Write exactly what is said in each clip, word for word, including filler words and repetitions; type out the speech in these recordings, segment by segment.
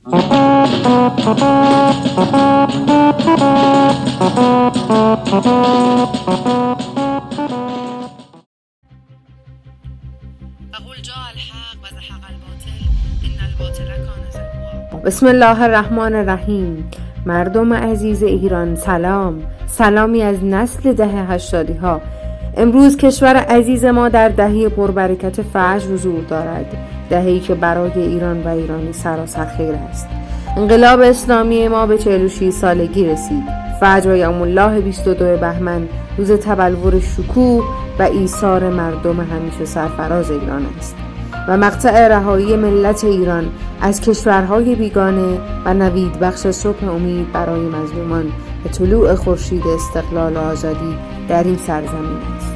بسم الله الرحمن الرحیم. مردم عزیز ایران سلام، سلامی از نسل دهه هشتادی ها. امروز کشور عزیز ما در دهه پربرکت فجر حضور دارد، دهه‌ای که برای ایران و ایرانی سراسر خیر است. انقلاب اسلامی ما به چهل و شش سالگی رسید. فجر یوم الله بیست و دو بهمن روز تبلور شکوه و ایثار مردم همیشه سرفراز ایران است و مقطع رهایی ملت ایران از کشورهای بیگانه و نوید بخش صبح امید برای مظلومان و طلوع خورشید استقلال و آزادی در این سرزمین است.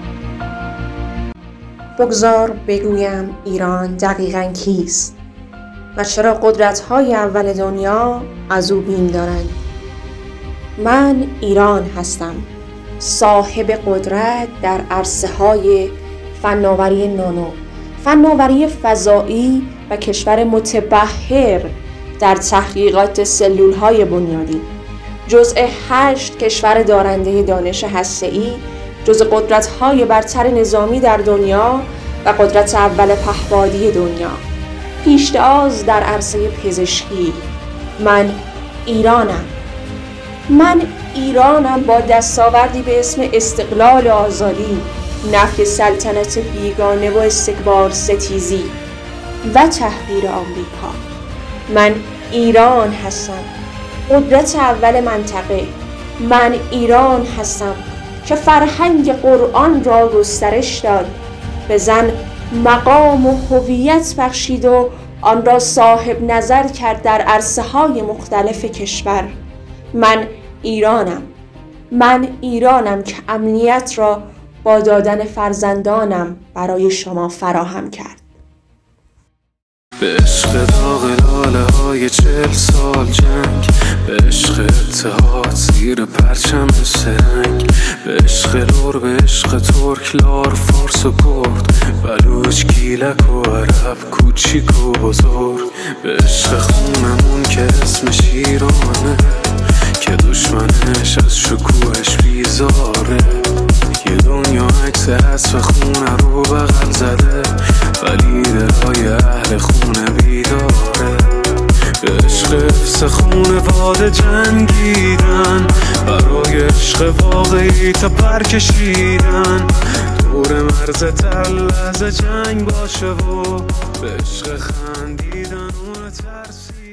بگذار بگویم ایران دقیقاً کیست و چرا قدرت‌های اول دنیا از او بیم دارند. من ایران هستم، صاحب قدرت در عرصه‌های فناوری نانو، فناوری فضایی و کشور متبحر در تحقیقات سلول‌های بنیادی، جزء هشت کشور دارنده دانش هسته‌ای، جزء قدرت‌های برتر نظامی در دنیا و قدرت اول پهپادی دنیا، پیشتاز در عرصه پزشکی. من ایرانم. من ایرانم با دستاوردی به اسم استقلال و آزادی، نفی سلطنت بیگانه و استکبار ستیزی و تحریر آمریکا. من ایران هستم، قدرت اول منطقه. من ایران هستم که فرهنگ قرآن را گسترش داد، به زن مقام و هویت بخشید و آن را صاحب نظر کرد در عرصه‌های مختلف کشور. من ایرانم. من ایرانم که امنیت را با دادن فرزندانم برای شما فراهم کرد. به عشق داغ لاله های چهل سال جنگ، به عشق اتحاد زیر پرچم سرنگ، به عشق لور، به عشق ترک، لار، فارس و کرد، بلوچ، گیلک و عرب، کوچیک و بزرگ، به عشق خونمون که اسمش ایرانه، که دشمنش از شکوهش بیزاره. یه دنیا عکس حذف خونه رو بغل زده، ولی دلای اهل خونه بیداره. به عشق حفظ خونواده جنگیدن، برای عشق واقعی تا پر کشیدن. دور مرز تل از جنگ باشه و به عشق خندیدن اون ترسیدن.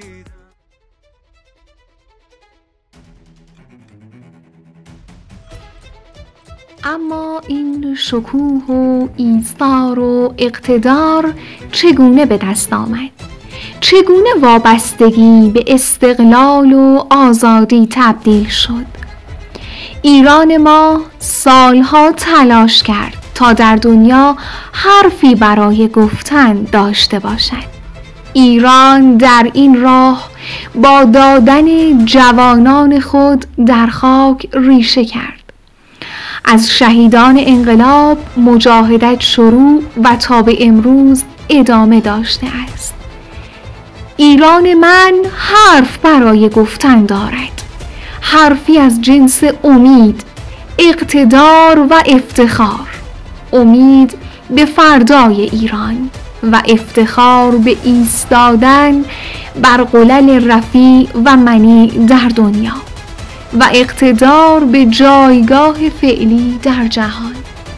اما این شکوه و ایثار و اقتدار چگونه به دست آمد؟ چگونه وابستگی به استقلال و آزادی تبدیل شد؟ ایران ما سالها تلاش کرد تا در دنیا حرفی برای گفتن داشته باشد. ایران در این راه با دادن جوانان خود در خاک ریشه کرد. از شهیدان انقلاب مجاهدت شروع و تا به امروز ادامه داشته است. ایران من حرف برای گفتن دارد، حرفی از جنس امید، اقتدار و افتخار. امید به فردای ایران و افتخار به ایستادن بر قلل رفیع و منیع در دنیا و اقتدار به جایگاه فعلی در جهان.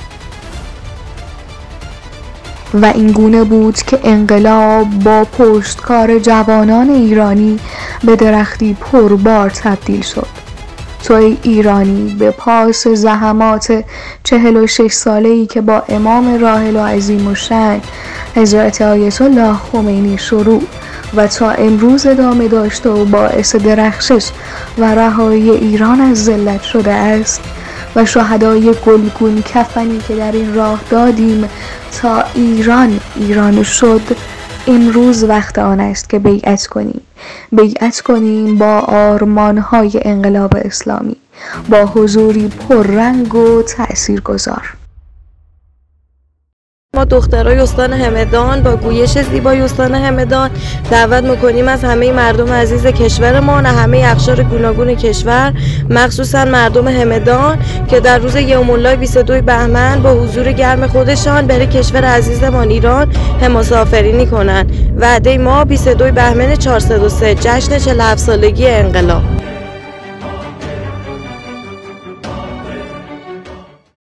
و این گونه بود که انقلاب با پشتکار جوانان ایرانی به درختی پربار تبدیل شد. تو ای ایرانی به پاس زحمات چهل و شش ساله‌ای که با امام راحل و عظیم الشأن حضرت آیت الله خمینی شروع و تا امروز ادامه داشته و باعث درخشش و رهایی ایران از ذلت شده است و شهدای گلگون کفنی که در این راه دادیم تا ایران ایران شد. امروز وقت آن است که بیعت کنیم بیعت کنیم با آرمان‌های انقلاب اسلامی، با حضوری پررنگ و تأثیرگذار. ما دخترای استان همدان با گویش زیبای استان همدان دعوت میکنیم از همه مردم عزیز کشورمان و همه اقشار گوناگون کشور، مخصوصا مردم همدان، که در روز یوم الله بیست و دو بهمن با حضور گرم خودشان برای کشور عزیزمان ایران حماسه آفرینی کنند. وعده ما بیست و دو بهمن چهارصد و سه، جشن چهل و هفت سالگی انقلاب.